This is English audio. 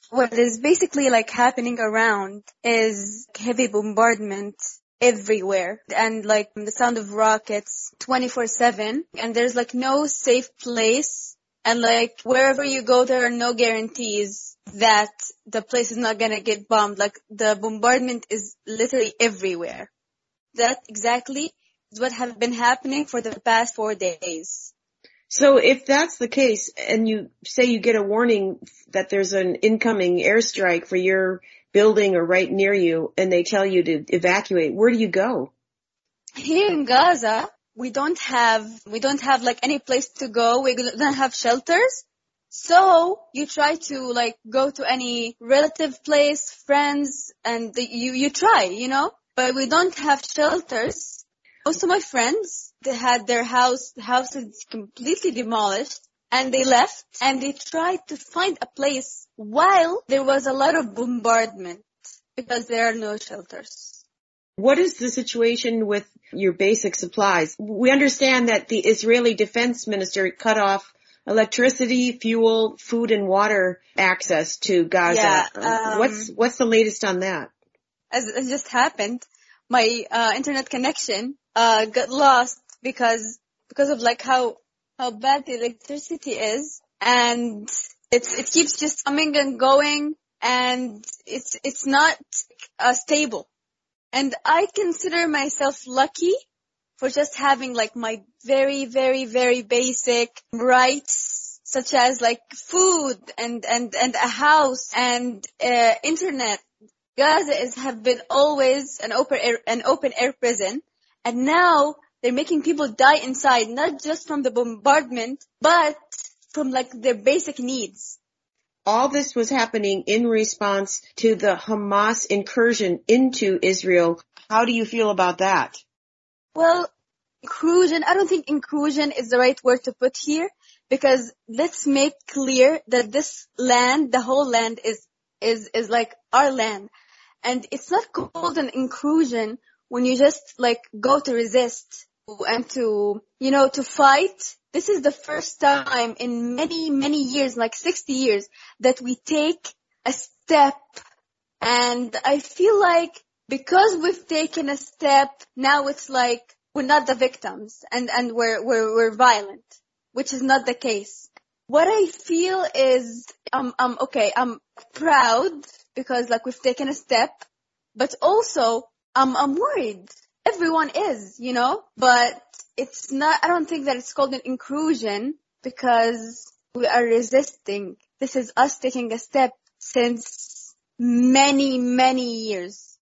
What is basically like happening around is heavy bombardment everywhere and like the sound of rockets 24/7, and there's like no safe place, and like wherever you go there are no guarantees that the place is not gonna get bombed. Like the bombardment is literally everywhere. That exactly is what have been happening for the past 4 days. So if that's the case, and you say you get a warning that there's an incoming airstrike for your building or right near you, and they tell you to evacuate, where do you go? Here in Gaza, we don't have like any place to go. We don't have shelters. So you try to like go to any relative place, friends, and you try. But we don't have shelters. Most of my friends, they had their houses completely demolished, and they left, and they tried to find a place while there was a lot of bombardment because there are no shelters. What is the situation with your basic supplies? We understand that the Israeli defense minister cut off electricity, fuel, food, and water access to Gaza. Yeah, What's the latest on that? as it just happened, my internet connection got lost because of like how bad the electricity is, and it keeps just coming and going, and it's not stable. And I consider myself lucky for just having like my very, very, very basic rights, such as like food and a house and internet. Gaza have been always an open air prison, and now they're making people die inside, not just from the bombardment, but from like their basic needs. All this was happening in response to the Hamas incursion into Israel. How do you feel about that? Well, inclusion, I don't think inclusion is the right word to put here, because let's make clear that this land, the whole land is like our land. And it's not called an inclusion when you just like go to resist and to fight. This is the first time in many, many years, like 60 years, that we take a step. And I feel like because we've taken a step, now it's like we're not the victims and we're violent, which is not the case. What I feel is I'm proud because like we've taken a step, but also I'm worried. Everyone is, but it's not, I don't think that it's called an inclusion because we are resisting. This is us taking a step since many, many years.